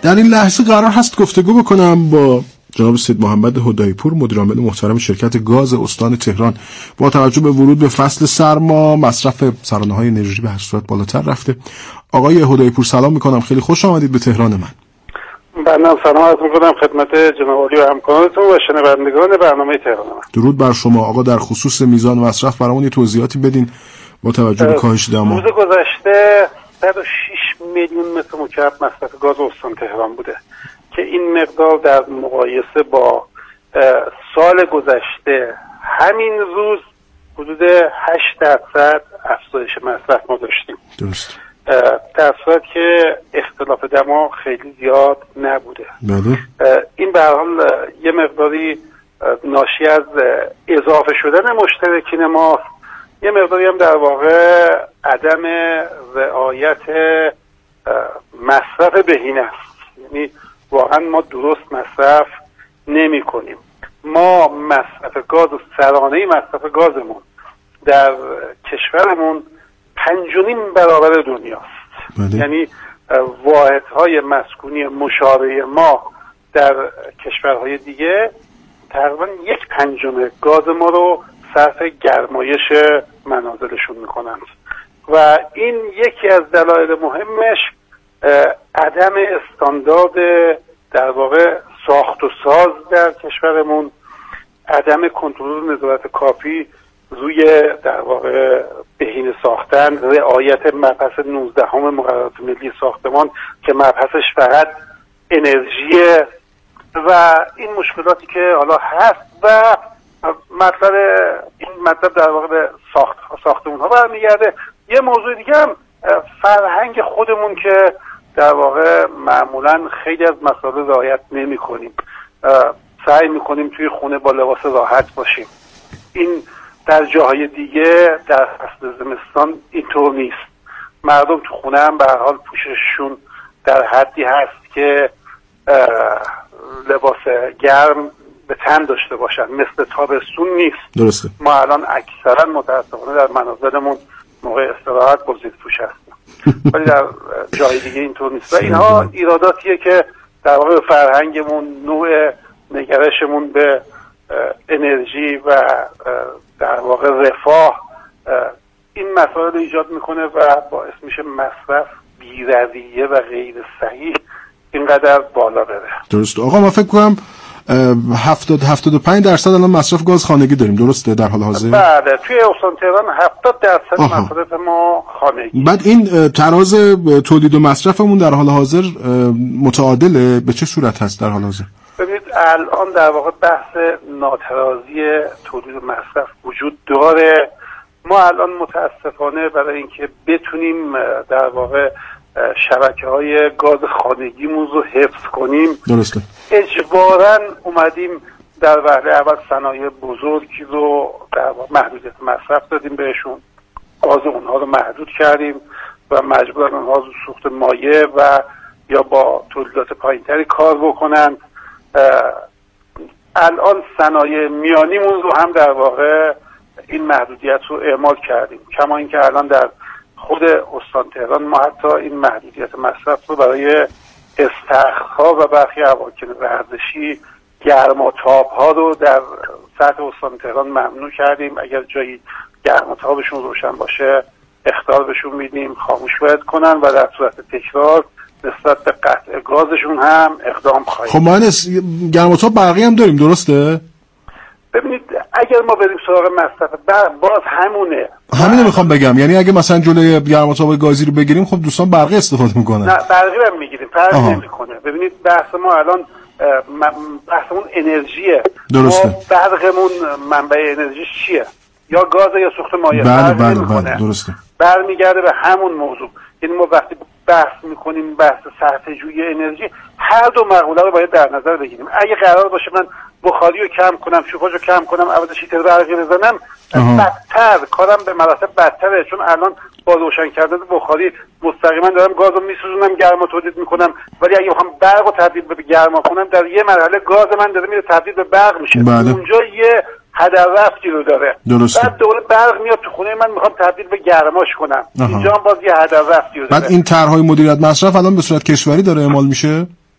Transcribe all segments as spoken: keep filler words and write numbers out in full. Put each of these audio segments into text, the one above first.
در این لحظه قرار هست گفتگو بکنم با جناب سید محمد هدایپور، مدیر عامل محترم شرکت گاز استان تهران. با توجه به ورود به فصل سرما مصرف سرانه‌های انرژی به هر صورت بالاتر رفته. آقای هدایپور سلام میکنم، خیلی خوش آمدید به تهران من. بنده سلام عرض میکنم خدمت جناب عالی و همکارانتون و شنوندگان برنامه تهران من. درود بر شما. آقا در خصوص میزان مصرف برامون یه توضیحاتی بدین با توجه به کاهش دما. روز گذشته صد و شش میلیون متر مکعب مصرف گاز استان تهران بوده که این مقدار در مقایسه با سال گذشته همین روز حدود هشت درصد افزایش مصرف ما داشتیم. درست. در صورت که اختلاف دما خیلی زیاد نبوده. بله. این به هر حال یه مقداری ناشی از اضافه شدن مشترکین ما، یه مقداری هم در واقع عدم رعایت مصرف بهینه است. یعنی واقعا ما درست مصرف نمی کنیم. ما مصرف گاز و سرانه مصرف گازمون در کشورمون پنج و نیم برابر دنیاست. بله. یعنی واحدهای مسکونی مشابه ما در کشورهای دیگه تقریبا یک پنجم گاز ما رو صرف گرمایش منازلشون میکنند و این یکی از دلایل مهمش عدم استاندارد در واقع ساخت و ساز در کشورمون، عدم کنترل نظارت کافی روی در واقع بهینه ساختن، رعایت مبحث نوزدهم مقررات ملی ساختمان که مبحثش فقط انرژیه و این مشکلاتی که حالا هست و مطلب این مطلب در واقع به ساخت ساختمون ها برمیگرده. یه موضوع دیگه هم فرهنگ خودمون که در واقع معمولا خیلی از مسائل رعایت نمی کنیم، سعی می کنیم توی خونه با لباس راحت باشیم. این در جاهای دیگه در فصل زمستان اینطور نیست. مردم تو خونه هم به هر حال پوشششون در حدی هست که لباس گرم به تن داشته باشن، مثل تابستون نیست. درسته. ما الان اکثرا متاسفانه در منازلمون موقع استراحت با زیرپوش هستیم ولی در جای دیگه اینطور نیست و اینها ایراداتیه که در واقع فرهنگمون، نوع نگرشمون به انرژی و در واقع رفاه این مسائل ایجاد میکنه و باعث میشه مصرف بی‌رویه و غیر صحیح اینقدر بالا بره. درست. آقا ما فکر کنم هفتاد هفتاد و پنج درصد الان مصرف گاز خانگی داریم، درسته در حال حاضر؟ بله، توی استان تهران هفتاد درصد مصرف ما خانگی. بعد این تراز تولید و مصرفمون در حال حاضر متعادله؟ به چه صورت هست در حال حاضر؟ ببینید الان در واقع بحث ناترازی تولید و مصرف وجود داره. ما الان متاسفانه برای اینکه بتونیم در واقع شبکه‌های گاز خانگیمون رو حفظ کنیم، درسته، اجباراً اومدیم در وهله اول صنایع بزرگی رو در محدودیت مصرف دادیم بهشون، گاز اونها رو محدود کردیم و مجبورن اونها رو سوخت مایع و یا با تولیدات پایینتری کار بکنن. الان صنایع میانیمون رو هم در واقع این محدودیت رو اعمال کردیم، کما اینکه الان در خود استان تهران ما حتی این محدودیت مصرف رو برای استخرها و برخی اماکن ورزشی گرماتاب‌ها رو در سطح استان تهران ممنوع کردیم. اگر جایی گرماتابشون روشن باشه اخطار بهشون میدیم خاموش باید کنن و در صورت تکرار نسبت به قطع گازشون هم اقدام خواهیم. خب ما گرماتاب برقی هم داریم، درسته؟ ببینید اگر ما بریم سراغ مصرف باز همونه. همینو میخوام بگم، یعنی اگه مثلا جلوی گرماتاب گازی رو بگیریم خب دوستان برقی استفاده میکنن. نه برقی هم میگیریم، فرق نمیکنه. ببینید بحث ما الان بحثمون انرژیه. درسته. ما برقمون منبع انرژی چیه؟ یا گاز یا سوخت مایع. بله بله بله درسته. برمیگرده به همون موضوع. یعنی ما وقتی بحث میکنیم بحث صرفه جویی انرژی، هر دو مقوله رو باید در نظر بگیریم. اگه قرار باشه من بخاری رو کم کنم، شوفاژ رو کم کنم، عوض هیتر برقی بزنم، بدتر کارم به مراتب بدتره، چون الان با روشن کردن بخاری مستقیما دارم گاز رو میسوزونم، گرما تولید میکنم، ولی اگه بخوام برق رو تبدیل به گرما کنم در یه مرحله گاز من داره میره تبدیل به برق میشه. بله. اونجا یه هدر رفتی رو داره. درسته. بعد دوباره برق میاد تو خونه من، میخوام تبدیل به گرماش کنم. آها. اینجا هم باز یه هدر رفتی رو داره. بعد این طرحهای مدیریت مصرف الان به صورت کشوری داره اعمال میشه؟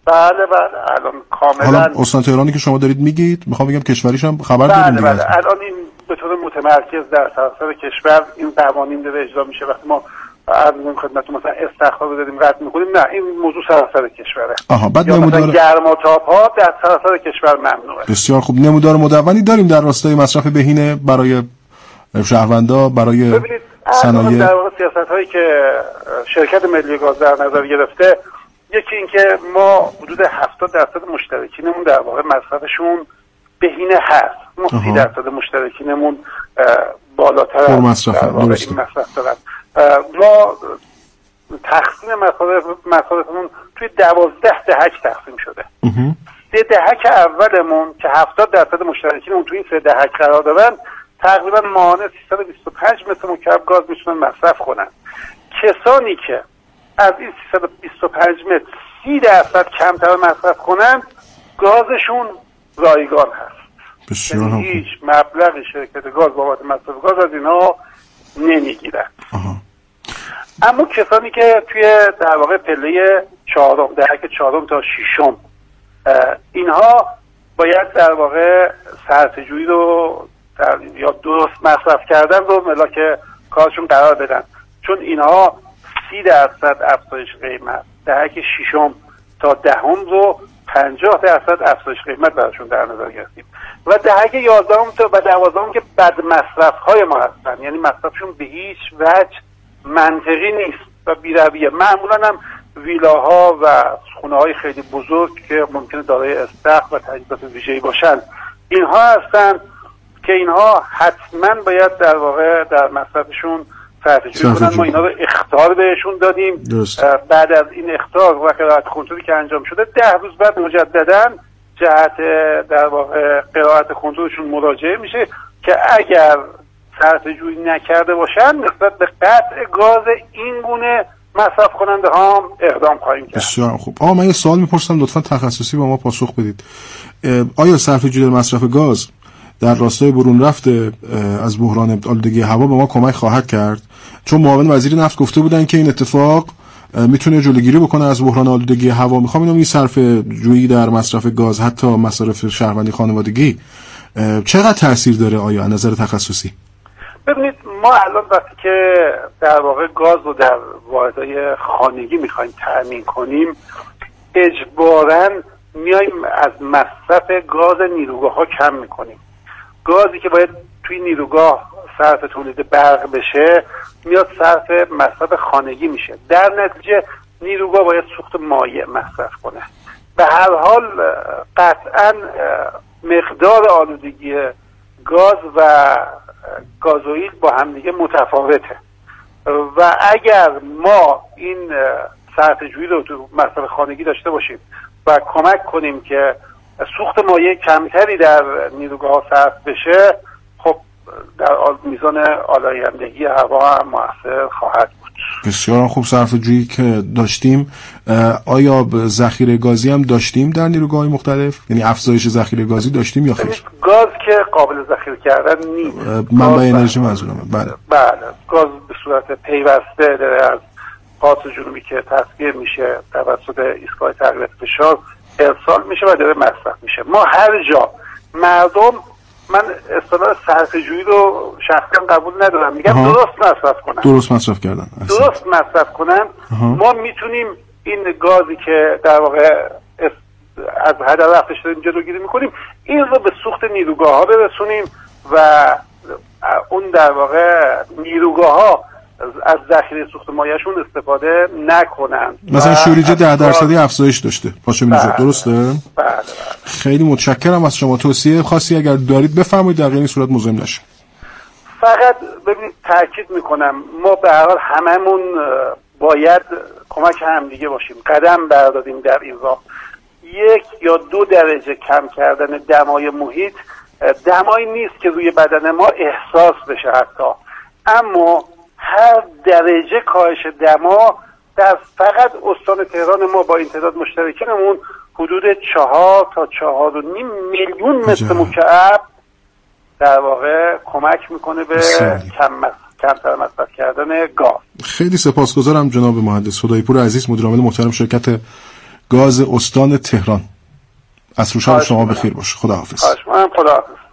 بله بله الان کاملا. حالا استان تهرانی که شما دارید میگید، میخوام بگم کشوریش هم خبر بله داریم دیگه. بله الان این به طور متمرکز در سراسر کشور این قوانین داره اجرا میشه. وقتی ما عرض می‌کنم خدمتتون مثلا استخدام رو داریم رد می‌کنیم، نه این موضوع سراسر کشوره. آها بعد یا نمودار مثلا گرماتاب‌ها در سراسر کشور ممنوعه. بسیار خوب. نمودار مدونی داریم در راستای مصرف بهینه برای شهروندا، برای صنایع؟ در واقع سیاست‌هایی که شرکت ملی گاز در نظر گرفته، یکی اینکه ما حدود هفتاد درصد مشترکینمون در واقع مصرفشون بهینه هست. ما سی درصد مشترکینمون بالاتر از مصرف درست مصرف دارن. ما تقسیم مصارف مصارفمون توی دوازده دهک تقسیم شده. سه دهک اولمون که هفتاد درصد مشترکینمون توی این سه دهک قرار دارن، تقریبا ماهانه سیصد و بیست و پنج متر مکعب گاز میتونن مصرف کنن. کسانی که از این سیصد و بیست و پنج متر سی درصد کمتر مصرف کنن، گازشون رایگان هست. بسیار خوب. هیچ مبلغی شرکت گاز بابت مصرف گاز از اینا نمیگیرن. اما کسانی که توی در واقع پله چهارم، دهک چهارم تا ششم، اینها باید در واقع صرفه‌جویی رو در یا درست مصرف کردن رو ملاک کارشون قرار بدن، چون اینها سی درصد افزایش قیمت، دهک ششم تا دهم رو پنجاه درصد افزایش قیمت براشون در نظر گرفتیم و دهک یازدهم تا و دوازدهم که بد مصرف های ما هستن، یعنی مصرفشون به هیچ وجه منطقی نیست و بی‌رویه. معمولا هم ویلاها و خونه های خیلی بزرگ که ممکنه دارای استخر و تجهیزات ویژه‌ای باشن، اینها هستن که اینها حتما باید در واقع در مصرفشون صرفه‌جویی کنن. ما اینا رو اخطار بهشون دادیم. درست. بعد از این اخطار و قرائت کنترلی که انجام شده، ده روز بعد مجددا جهت در واقع قرائت کنترلشون مراجعه میشه که اگر صرفه‌جویی نکرده باشن نسبت به قطع گاز این گونه مصرف کننده ها اقدام خواهیم کرد. بسیار خوب. آقا من یه سوال میپرسم، لطفا تخصصی با ما پاسخ بدید. آیا صرفه‌جویی در مصرف گاز در راستای برون رفت از بحران آلودگی هوا به ما کمک خواهد کرد؟ چون معاون وزیر نفت گفته بودن که این اتفاق میتونه جلوگیری بکنه از بحران آلودگی هوا. میخوام اینم این صرفه‌جویی در مصرف گاز، حتی مصارف شهروندی خانوادگی، چقدر تاثیر داره آیا از نظر تخصصی؟ ببینید ما الان وقتی که در واقع گاز رو در واحدهای خانگی میخوایم تأمین کنیم، اجباراً میایم از مصرف گاز نیروگاه ها کم میکنیم. گازی که باید توی نیروگاه صرف تولید برق بشه میاد صرف مصرف خانگی میشه. در نتیجه نیروگاه باید سوخت مایع مصرف کنه. به هر حال قطعاً مقدار آلودگی گاز و گازوئیل با همدیگه متفاوته و اگر ما این صرفه‌جویی رو تو مصرف خانگی داشته باشیم و کمک کنیم که سوخت مایع کمتری در نیروگاه ها صرف بشه، خب در میزان آلایندگی هوا هم مؤثر خواهد بود. بسیار خوب. صرفه‌جویی که داشتیم، آیا ذخیره گازی هم داشتیم در نیروگاه‌های مختلف؟ یعنی افزایش ذخیره گازی داشتیم یا خیر؟ گاز که قابل ذخیره کردن نیست. منبع انرژی منظورمه. بله. بله. گاز به صورت پیوسته داره از قطب جنوبی که تصفیه میشه توسط ایستگاه تقلیه فشار ارسال میشه و داره مصرف میشه. ما هر جا مردم، من اصطلاح صرفه‌جویی رو شخصا قبول ندارم، میگم آها. درست مصرف کنن. درست مصرف کردن. درست مصرف کنن. آها. ما میتونیم این گازی که در واقع از هدر رفتش داریم جلوگیری میکنیم، این رو به سوخت نیروگاه ها برسونیم و اون در واقع نیروگاه ها از ذخیره سوخت مایعشون استفاده نکنن. مثلا شوریجه ده درصدی افزایش داشته باشه میشه. درسته؟ بله بله. خیلی متشکرم از شما. توصیه خاصی اگر دارید بفرمایید، در این صورت مزاحم نشیم. فقط ببینید تاکید میکنم ما به هر حال هممون باید کمک هم دیگه باشیم، قدم برداریم در این راه. یک یا دو درجه کم کردن دمای محیط دمایی نیست که روی بدن ما احساس بشه حتی، اما هر درجه کاهش دما در فقط استان تهران ما با این تعداد مشترکینمون حدود چهار تا چهار و نیم میلیون متر مکعب در واقع کمک میکنه به کم کمتر مصرف کردن گاز. خیلی سپاسگزارم جناب مهندس هدایپور عزیز، مدیر عامل محترم شرکت گاز استان تهران. عصر و شب شما بخیر باشه. خداحافظ. خواهش می‌کنم. خداحافظ.